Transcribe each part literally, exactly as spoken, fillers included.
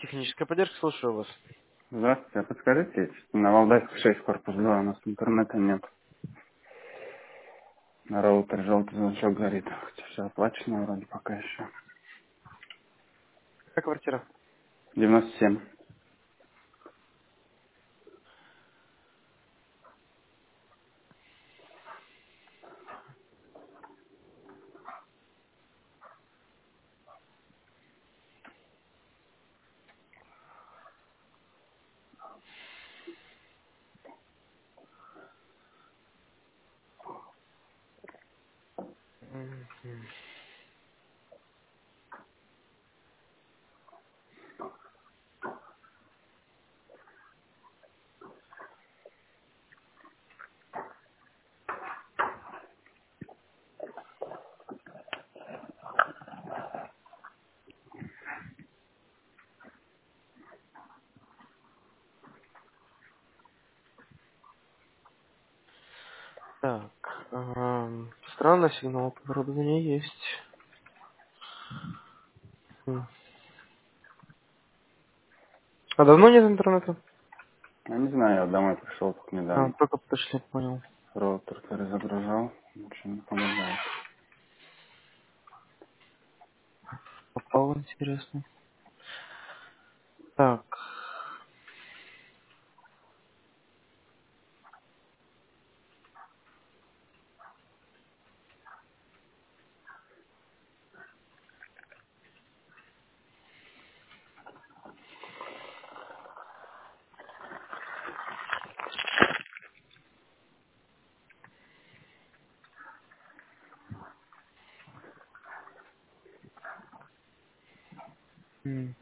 Техническая поддержка, слушаю вас. Здравствуйте, а подскажите, на Валдайская шесть, корпус два, у нас интернета нет. На роутер желтый значок горит. Хотя все оплачено вроде пока еще. Какая квартира? девяносто семь. Мгм. Так, эм, странно, сигнал от оборудования есть. М. А давно нет интернета? Я не знаю, я домой пришел только А, недавно. только подошли, понял. Роутер перезагружал, ничего не помогает. Попал, интересно. Так. М.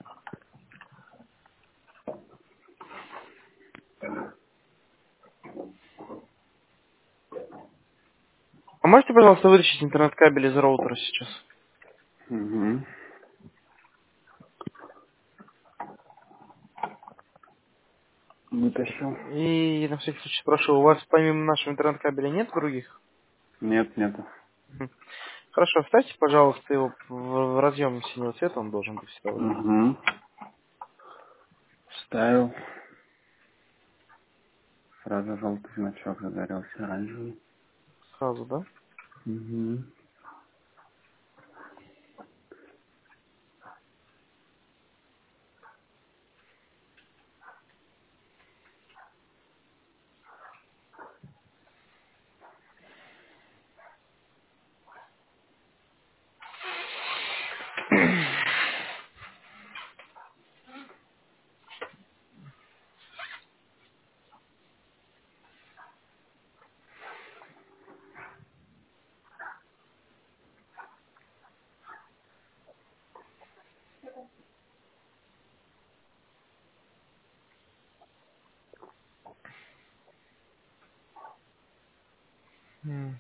А можете, пожалуйста, вытащить интернет-кабель из роутера сейчас? Угу. Вытащил. И на всякий случай спрошу, у вас помимо нашего интернет-кабеля нет других? Нет, нет. Мгм. Хорошо, вставьте, пожалуйста, его в в разъем синего цвета, он должен быть всегда вот. Угу. Ставил. Сразу желтый значок загорелся оранжевый. Сразу, да? Угу. М.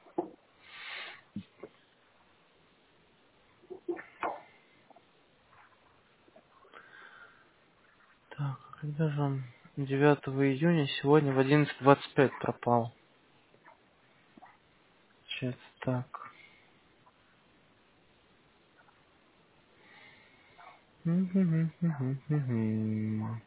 Так, а когда же он? девятого июня, сегодня в одиннадцать двадцать пять пропал. Сейчас так. Мгм.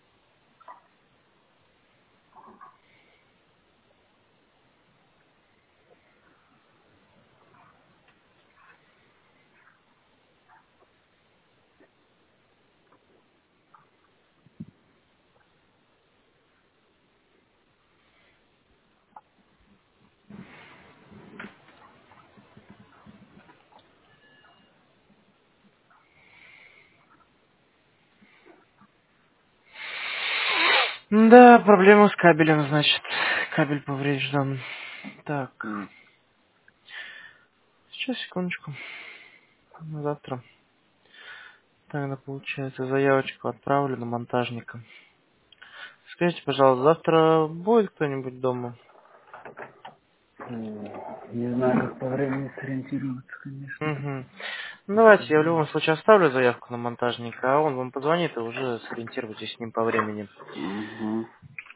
Да, проблема с кабелем, значит. Кабель поврежден. Так, М. сейчас, секундочку. Завтра. Тогда, получается, заявочку отправлю на монтажника. Скажите, пожалуйста, завтра будет кто-нибудь дома? М. Не знаю, как по времени сориентироваться, конечно. Угу. Ну, давайте я в любом случае оставлю заявку на монтажника, а он вам позвонит и уже сориентируйтесь с ним по времени. Угу.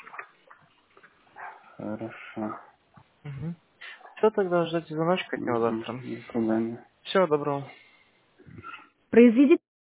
Хорошо. Угу. Все, тогда ждите звоночка от него Угу. завтра. До свидания. Всего доброго. Произведи